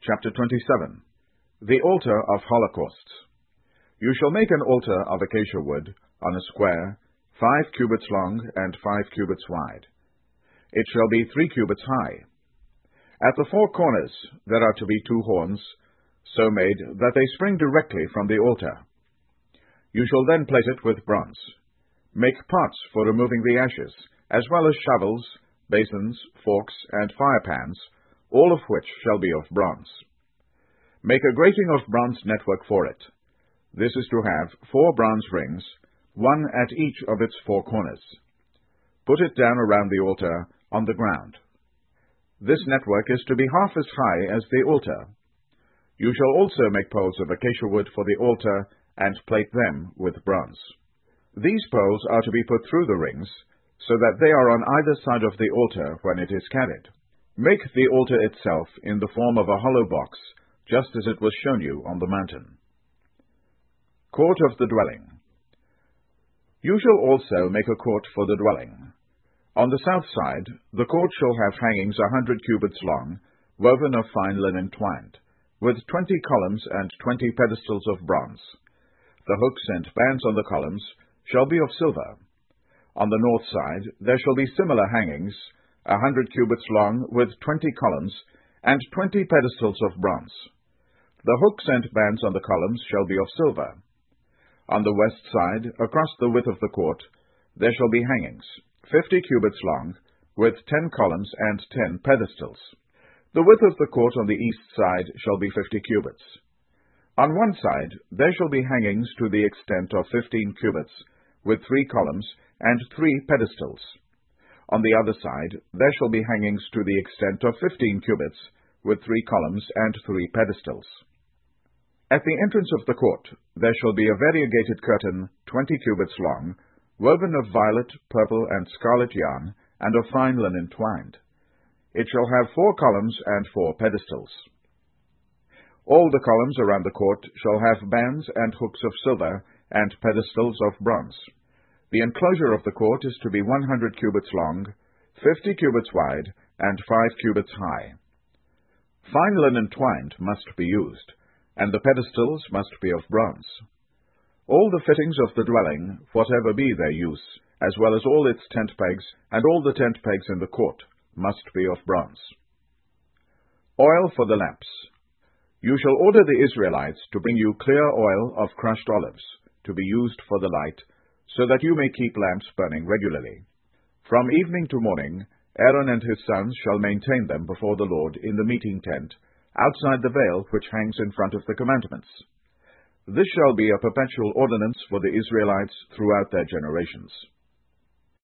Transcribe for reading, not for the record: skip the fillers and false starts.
Chapter 27. The Altar of Holocausts. You shall make an altar of acacia wood on a square, 5 cubits long and 5 cubits wide. It shall be 3 cubits high. At the 4 corners there are to be 2 horns, so made that they spring directly from the altar. You shall then plate it with bronze. Make pots for removing the ashes, as well as shovels, basins, forks, and firepans, all of which shall be of bronze. Make a grating of bronze network for it. This is to have 4 bronze rings, 1 at each of its 4 corners. Put it down around the altar on the ground. This network is to be half as high as the altar. You shall also make poles of acacia wood for the altar and plate them with bronze. These poles are to be put through the rings, so that they are on either side of the altar when it is carried. Make the altar itself in the form of a hollow box, just as it was shown you on the mountain. Court of the Dwelling. You shall also make a court for the dwelling. On the south side, the court shall have hangings 100 cubits long, woven of fine linen twined, with 20 columns and 20 pedestals of bronze. The hooks and bands on the columns shall be of silver. On the north side there shall be similar hangings, 100 cubits long, with 20 columns, and 20 pedestals of bronze. The hooks and bands on the columns shall be of silver. On the west side, across the width of the court, there shall be hangings, 50 cubits long, with 10 columns and 10 pedestals. The width of the court on the east side shall be 50 cubits. On one side there shall be hangings to the extent of 15 cubits, with 3 columns and 3 pedestals. On the other side there shall be hangings to the extent of 15 cubits, with 3 columns and 3 pedestals. At the entrance of the court there shall be a variegated curtain 20 cubits long, woven of violet, purple, and scarlet yarn, and of fine linen twined. It shall have 4 columns and 4 pedestals. All the columns around the court shall have bands and hooks of silver, and pedestals of bronze. The enclosure of the court is to be 100 cubits long, 50 cubits wide, and 5 cubits high. Fine linen twined must be used, and the pedestals must be of bronze. All the fittings of the dwelling, whatever be their use, as well as all its tent pegs, and all the tent pegs in the court, must be of bronze. Oil for the lamps. You shall order the Israelites to bring you clear oil of crushed olives, to be used for the light, so that you may keep lamps burning regularly. From evening to morning, Aaron and his sons shall maintain them before the Lord in the meeting tent, outside the veil which hangs in front of the commandments. This shall be a perpetual ordinance for the Israelites throughout their generations.